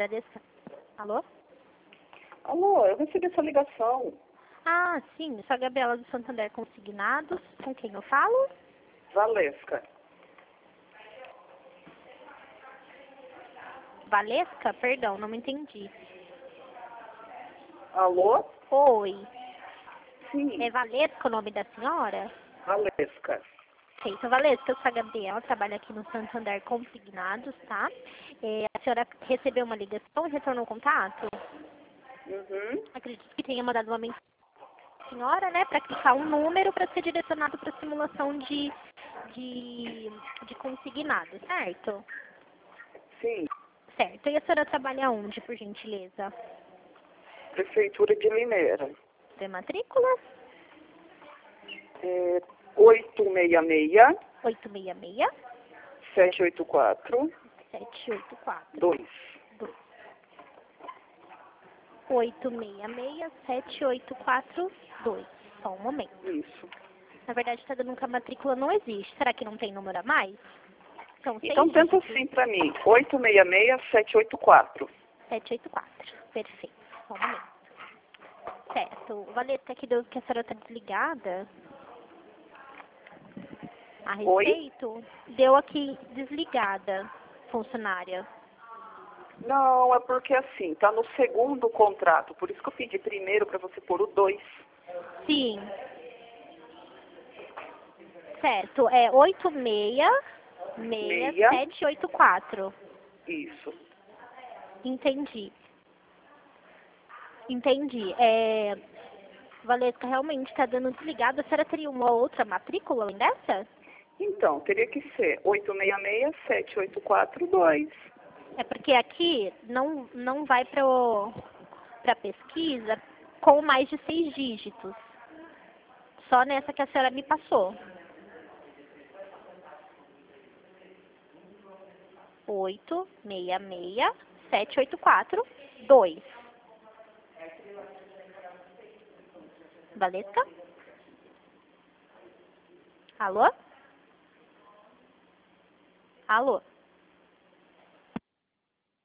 Bradesco. Alô? Alô, eu recebi essa ligação. Ah, sim, eu sou a Gabriela do Santander Consignados. Com quem eu falo? Valesca. Valesca? Perdão, não me entendi. Alô? Oi. Sim, É Valesca o nome da senhora? Valesca. Ok, então Valesca, eu sou a Gabriela, trabalho aqui no Santander Consignados, tá? A senhora recebeu uma ligação e retornou o contato? Uhum. Acredito que tenha mandado uma mensagem pra senhora, né, para clicar um número para ser direcionado para simulação de consignado, certo? Sim, Certo. E a senhora trabalha onde, por gentileza? Prefeitura de Limeira. De matrícula? 866 866 784 784 2. 866 784 Só um momento. Isso. Na verdade, está dando que a matrícula não existe. Será que não tem número a mais? São Então 6 tenta dígitos. assim pra mim. 866 784. 784. Perfeito. Só um momento. Certo. Valesca, aqui deu que a senhora está desligada. A Oi? respeito, deu aqui desligada, funcionária. Não, é porque assim, tá no segundo contrato. Por isso que eu pedi primeiro pra você pôr o 2. Sim. Certo. É 866 784. Isso. Entendi. Entendi. Valesca, realmente está dando desligada. A senhora teria uma outra matrícula além dessa? Então, teria que ser 866 784 2. É porque aqui não vai para pesquisa com mais de 6 dígitos. Só nessa que a senhora me passou. 866 784 2. Valesca? Alô? Alô?